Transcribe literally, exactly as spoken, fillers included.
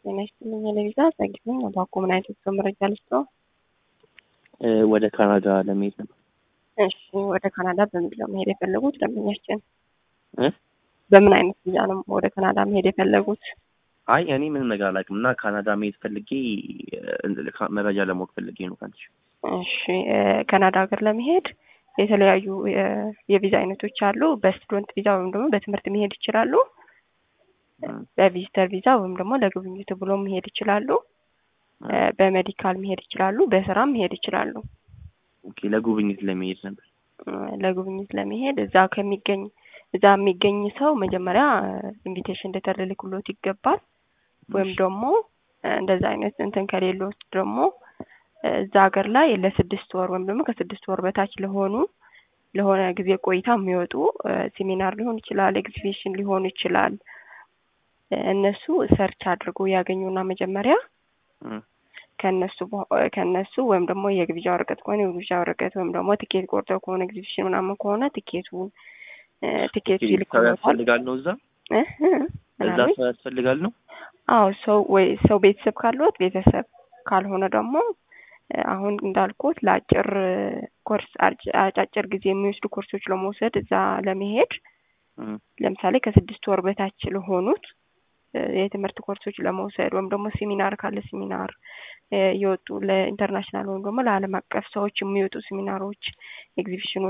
የነሽልኝ ለቪዛ ሰግኝ ባቆ ምን አይነት ተመረጃ ልስጥሮ? ወደ ካናዳ ለመሄድ ነው። እሺ ወደ ካናዳ በምን ነው መሄድ የፈለጉት? ለምኛችን እ በምን አይነት ቪዛ ነው ወደ ካናዳ መሄድ የፈለጉት? አይ እኔ ምንም ነገር አላውቅም እና ካናዳ መሄድ ፈልጌ መረጃ ለማወቅ ፈልጌ ነው ካንቺ። እሺ ካናዳ ሀገር ለመሄድ የተለያዩ የቪዛ አይነቶች አሉ። በስቱደንት ቪዛ ወይም ደግሞ በትምህርት መሄድ ይችላሉ። በቪዚተር ቪዛ ወይም ደግሞ ለጉብኝት ብሎ መሄድ ይችላሉ። በሜዲካል መሄድ ይችላሉ። በስራም መሄድ ይችላሉ። ኦኬ ለጉብኝት ለመሄድ ነበር። ለጉብኝት ለመሄድ እዛ ከሚገኝ እዛ የሚገኝ ሰው መጀመሪያ ኢንቪቴሽን ሌተር ልልክሎት ይገባል። ወይም ደግሞ እንደዛ አይነት እንትን ከሌሎት ደግሞ እዛ ሀገር ላይ ለስድስት ወር ወይም ደግሞ ከስድስት ወር በታች ለሆኑ ለሆነ ጊዜ ቆይታ የሚወጡ ሴሚናር ሊሆን ይችላል፣ ኤግዚቢሽን ሊሆን ይችላል። እነሱ ሰርች አድርጎ ያገኙና መጀመሪያ ከነሱ ከነሱ ወይም ደግሞ የግብዣ ወረቀት ከሆነ የግብዣ ወረቀት ወይም ደግሞ ቲኬት ቆርጠው ከሆነ ኤግዚቢሽን ምናምን ከሆነ ቲኬቱን ቲኬት ይልካል ነው እዛ እዛ ሰው ያስፈልጋል ነው። አዎ ሰው ወይ ሰው ቤተሰብ ካሉት ቤተሰብ ካልሆነ ደግሞ አሁን እንዳልኩት ለአጭር ኮርስ አጫጭር ጊዜ የሚወስዱ ኮርሶች ለመውሰድ እዛ ለመሄድ ለምሳሌ ከስድስት ወር በታች ለሆኑት የትምህርት ኮርሶች ለመውሰድ ወይም ደግሞ ሴሚናር ካለ ሴሚናር ይወጡ ለኢንተርናሽናል ወይም ደግሞ ለዓለም አቀፍ ሰዎች የሚወጡ ሴሚናሮች ኤግዚቢሽኖች